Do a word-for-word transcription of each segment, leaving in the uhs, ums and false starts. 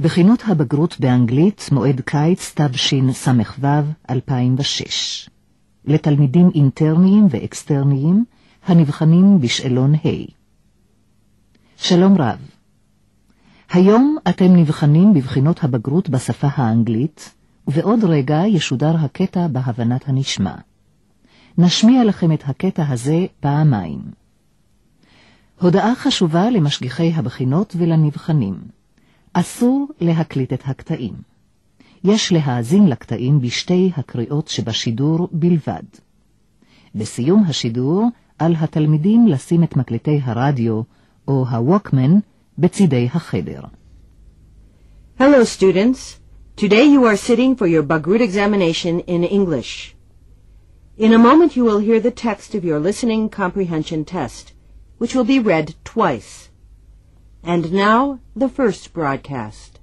בחינות הבגרות באנגלית מועד קיץ תשס"ו אלפיים ושש. לתלמידים אינטרניים ואקסטרניים הנבחנים בשאלון ה'. שלום רב. היום אתם נבחנים בבחינות הבגרות בשפה האנגלית, ובעוד רגע ישודר הקטע בהבנת הנשמע. נשמיע לכם את הקטע הזה פעמיים. הודעה חשובה למשגיחי הבחינות ולנבחנים. אסור להקליט את הקטעים. יש להאזין לקטעים בשתי הקריאות שבשידור בלבד. בסיום השידור, על התלמידים לשים את מקלטי הרדיו או הווקמן בצידי החדר. Hello students. Today you are sitting for your Bagrut examination in English. In a moment you will hear the text of your listening comprehension test, which will be read twice. And now, the first broadcast.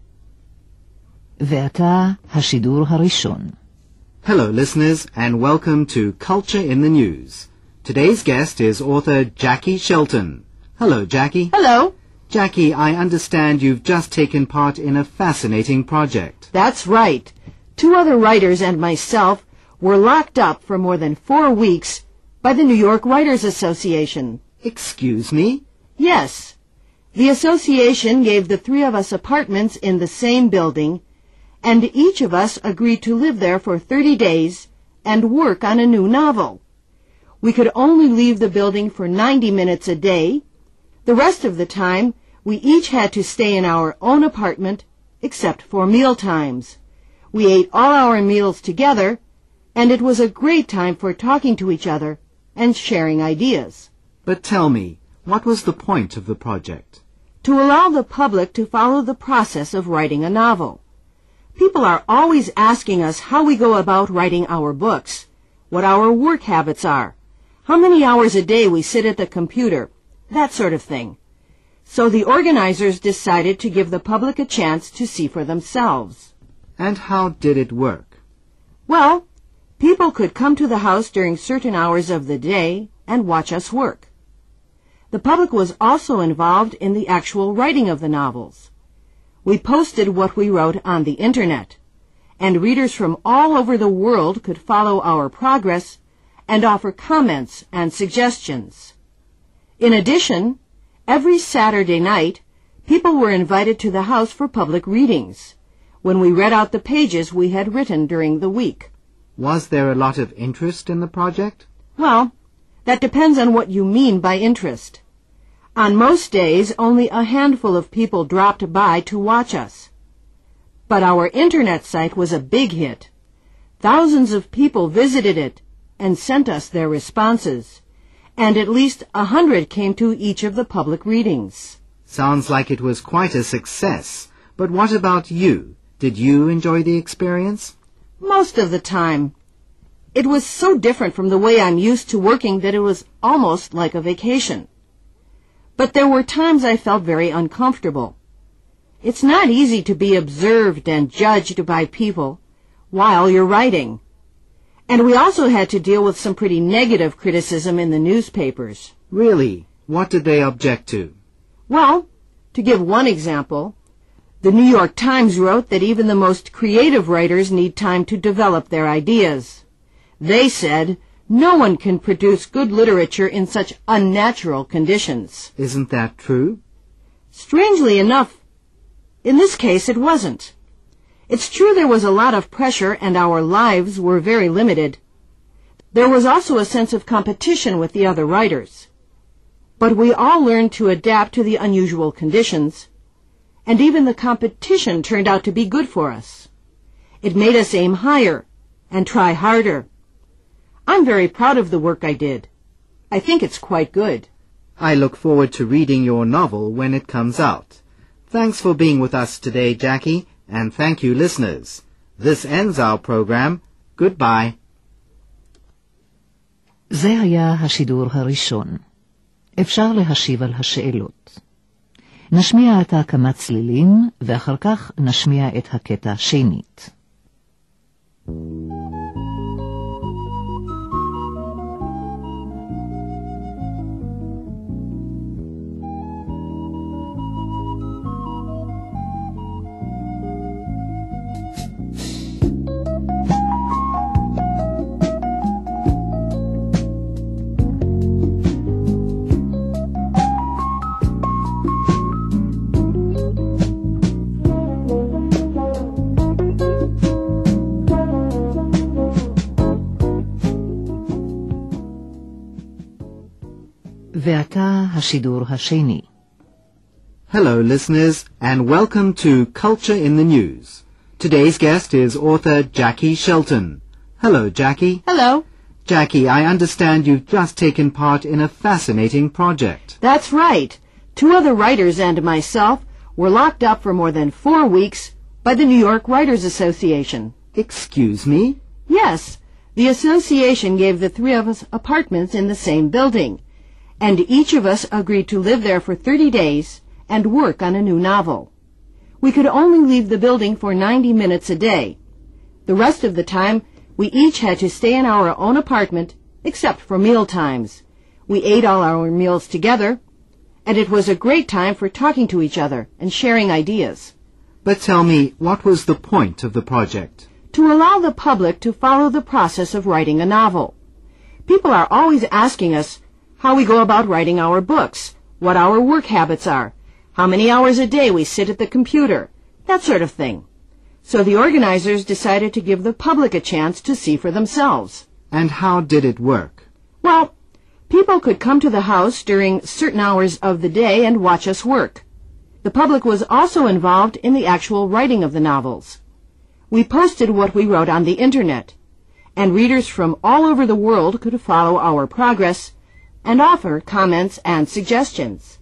ועתה השידור הראשון. Hello listeners and welcome to Culture in the News. Today's guest is author Jackie Shelton. Hello Jackie. Hello. Jackie, I understand you've just taken part in a fascinating project. That's right. Two other writers and myself were locked up for more than four weeks by the New York Writers Association. Excuse me? Yes. The association gave the three of us apartments in the same building, and each of us agreed to live there for thirty days and work on a new novel. We could only leave the building for ninety minutes a day. The rest of the time, we each had to stay in our own apartment, except for meal times. We ate all our meals together, and it was a great time for talking to each other and sharing ideas. But tell me, what was the point of the project? To allow the public to follow the process of writing a novel. People are always asking us how we go about writing our books, what our work habits are, how many hours a day we sit at the computer, that sort of thing. So the organizers decided to give the public a chance to see for themselves. And how did it work? Well, people could come to the house during certain hours of the day and watch us work. The public was also involved in the actual writing of the novels. We posted what we wrote on the internet, and readers from all over the world could follow our progress and offer comments and suggestions. In addition, every Saturday night, people were invited to the house for public readings, when we read out the pages we had written during the week. Was there a lot of interest in the project? Well, that depends on what you mean by interest. On most days, only a handful of people dropped by to watch us. But our internet site was a big hit. Thousands of people visited it and sent us their responses, and at least a hundred came to each of the public readings. Sounds like it was quite a success. But what about you? Did you enjoy the experience? Most of the time. It was so different from the way I'm used to working that it was almost like a vacation. But there were times I felt very uncomfortable. It's not easy to be observed and judged by people while you're writing. And we also had to deal with some pretty negative criticism in the newspapers. Really? What did they object to? Well, to give one example, the New York Times wrote that even the most creative writers need time to develop their ideas. They said, no one can produce good literature in such unnatural conditions. Isn't that true? Strangely enough, in this case it wasn't. It's true there was a lot of pressure and our lives were very limited. There was also a sense of competition with the other writers. But we all learned to adapt to the unusual conditions, and even the competition turned out to be good for us. It made us aim higher and try harder. I'm very proud of the work I did. I think it's quite good. I look forward to reading your novel when it comes out. Thanks for being with us today, Jackie, and thank you, listeners. This ends our program. Goodbye. זה היה השידור הראשון. אפשר להשיב על השאלות. נשמיע עתה כמה צלילים, ואחר כך נשמיע את הקטע שנית. ועתה השידור השני. Hello, listeners, and welcome to Culture in the News. Today's guest is author Jackie Shelton. Hello, Jackie. Hello. Jackie, I understand you've just taken part in a fascinating project. That's right. Two other writers and myself were locked up for more than four weeks by the New York Writers Association. Excuse me? Yes, the association gave the three of us apartments in the same building, and each of us agreed to live there for thirty days and work on a new novel. We could only leave the building for ninety minutes a day. The rest of the time, we each had to stay in our own apartment, except for meal times. We ate all our meals together, and it was a great time for talking to each other and sharing ideas. But tell me, what was the point of the project? To allow the public to follow the process of writing a novel. People are always asking us how we go about writing our books, what our work habits are, how many hours a day we sit at the computer, that sort of thing. So the organizers decided to give the public a chance to see for themselves. And how did it work? Well, people could come to the house during certain hours of the day and watch us work. The public was also involved in the actual writing of the novels. We posted what we wrote on the Internet, and readers from all over the world could follow our progress and offer comments and suggestions.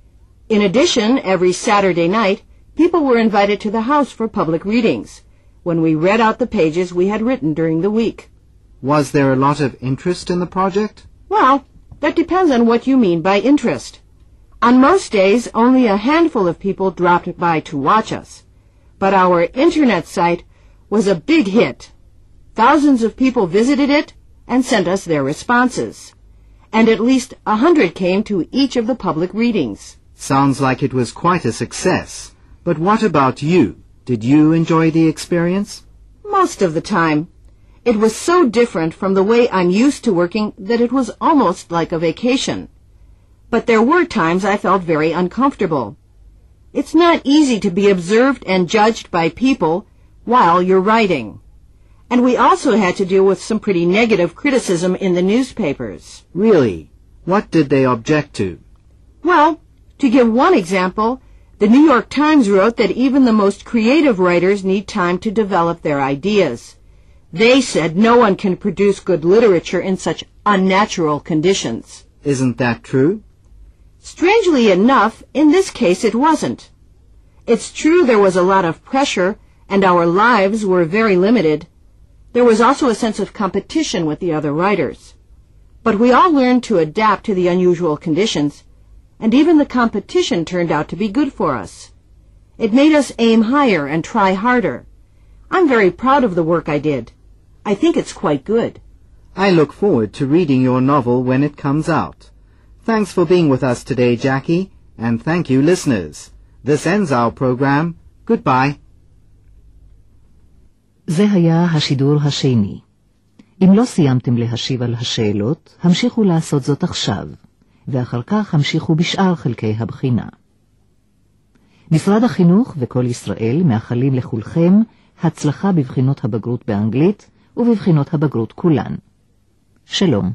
In addition, every Saturday night, people were invited to the house for public readings, when we read out the pages we had written during the week. Was there a lot of interest in the project? Well, that depends on what you mean by interest. On most days, only a handful of people dropped by to watch us, but our Internet site was a big hit. Thousands of people visited it and sent us their responses, and at least a hundred came to each of the public readings. Sounds like it was quite a success. But what about you? Did you enjoy the experience? Most of the time. It was so different from the way I'm used to working that it was almost like a vacation. But there were times I felt very uncomfortable. It's not easy to be observed and judged by people while you're writing. And we also had to deal with some pretty negative criticism in the newspapers. Really? What did they object to? Well, to give one example, the New York Times wrote that even the most creative writers need time to develop their ideas. They said no one can produce good literature in such unnatural conditions. Isn't that true? Strangely enough, in this case it wasn't. It's true there was a lot of pressure, and our lives were very limited. There was also a sense of competition with the other writers. But we all learned to adapt to the unusual conditions, and even the competition turned out to be good for us. It made us aim higher and try harder. I'm very proud of the work I did. I think it's quite good. I look forward to reading your novel when it comes out. Thanks for being with us today, Jackie, and thank you, listeners. This ends our program. Goodbye. זה היה השידור השני. אם לא סיימתם להשיב על השאלות, המשיכו לעשות זאת עכשיו, ואחר כך המשיכו בשאר חלקי הבחינה. משרד החינוך וכל ישראל מאחלים לכולכם הצלחה בבחינות הבגרות באנגלית ובבחינות הבגרות כולן. שלום.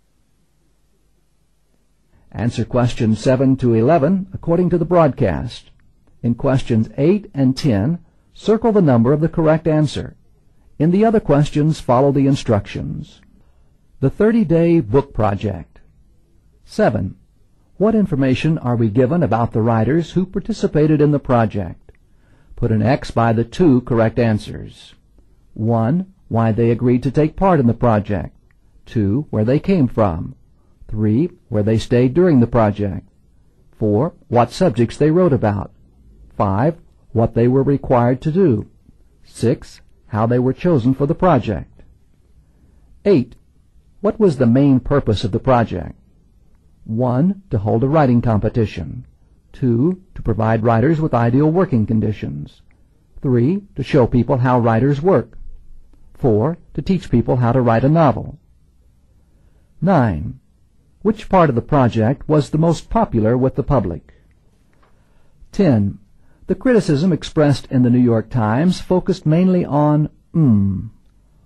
Answer questions seven to eleven according to the broadcast. In questions eight and ten, circle the number of the correct answer. In the other questions, follow the instructions. The thirty-day book project. seven. What information are we given about the writers who participated in the project? Put an X by the two correct answers. one. Why they agreed to take part in the project. two. Where they came from. three. Where they stayed during the project. four. What subjects they wrote about. five. What they were required to do. six. How they were chosen for the project. eight. What was the main purpose of the project? one. To hold a writing competition. two. To provide writers with ideal working conditions. three. To show people how writers work. four. To teach people how to write a novel. nine. Which part of the project was the most popular with the public? ten. The criticism expressed in the New York Times focused mainly on mm.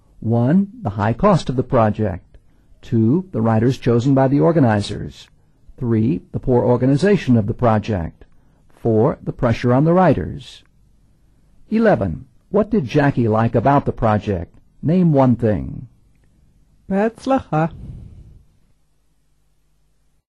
one. The high cost of the project. two. The writers chosen by the organizers. three. The poor organization of the project. four. The pressure on the writers. eleven. What did Jackie like about the project? Name one thing. בהצלחה.